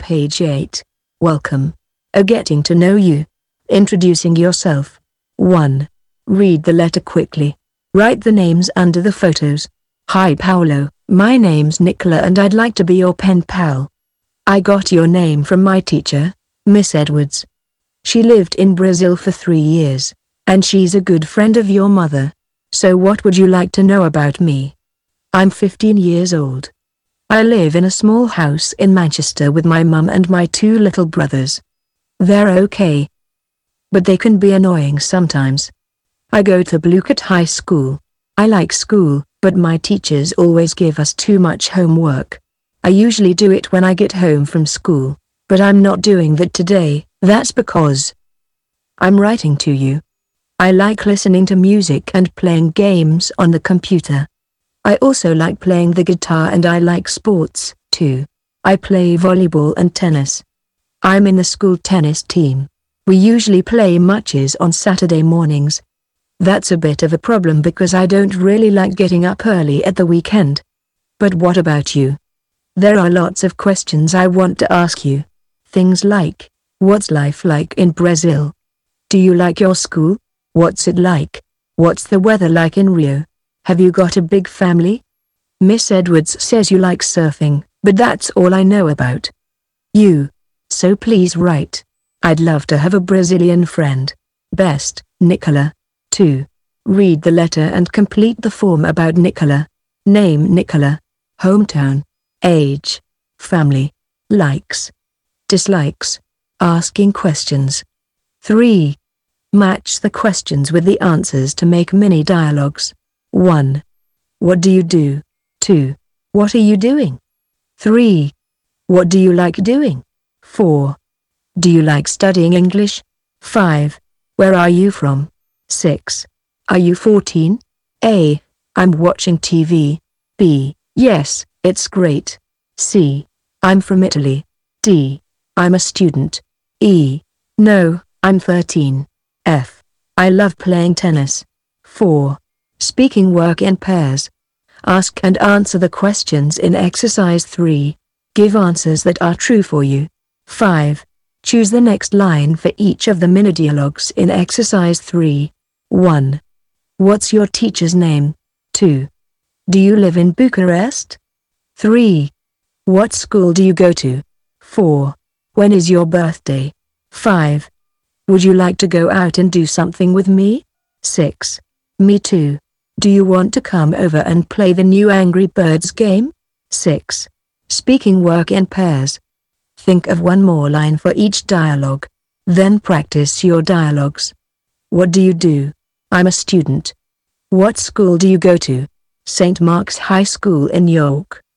Page 8. Welcome. A getting to know you. Introducing yourself. 1. Read the letter quickly. Write the names under the photos. Hi Paolo, my name's Nicola and I'd like to be your pen pal. I got your name from my teacher, Miss Edwards. She lived in Brazil for 3 years, and she's a good friend of your mother. So what would you like to know about me? I'm 15 years old. I live in a small house in Manchester with my mum and my 2 little brothers. They're okay, but they can be annoying sometimes. I go to Bluecoat High School. I like school, but my teachers always give us too much homework. I usually do it when I get home from school, but I'm not doing that today. That's because I'm writing to you. I like listening to music and playing games on the computer. I also like playing the guitar and I like sports, too. I play volleyball and tennis. I'm in the school tennis team. We usually play matches on Saturday mornings. That's a bit of a problem because I don't really like getting up early at the weekend. But what about you? There are lots of questions I want to ask you. Things like, what's life like in Brazil? Do you like your school? What's it like? What's the weather like in Rio? Have you got a big family? Miss Edwards says you like surfing, but that's all I know about you. So please write. I'd love to have a Brazilian friend. Best, Nicola. 2. Read the letter and complete the form about Nicola. Name Nicola. Hometown. Age. Family. Likes. Dislikes. Asking questions. 3. Match the questions with the answers to make mini dialogues. 1. What do you do? 2. What are you doing? 3. What do you like doing? 4. Do you like studying English? 5. Where are you from? 6. Are you 14? A. I'm watching TV. B. Yes, it's great. C. I'm from Italy. D. I'm a student. E. No, I'm 13. F. I love playing tennis. 4. Speaking work in pairs. Ask and answer the questions in exercise 3. Give answers that are true for you. 5. Choose the next line for each of the mini dialogues in exercise 3. 1. What's your teacher's name? 2. Do you live in Bucharest? 3. What school do you go to? 4. When is your birthday? 5. Would you like to go out and do something with me? 6. Me too. Do you want to come over and play the new Angry Birds game? 6. Speaking work in pairs. Think of one more line for each dialogue. Then practice your dialogues. What do you do? I'm a student. What school do you go to? St. Mark's High School in York.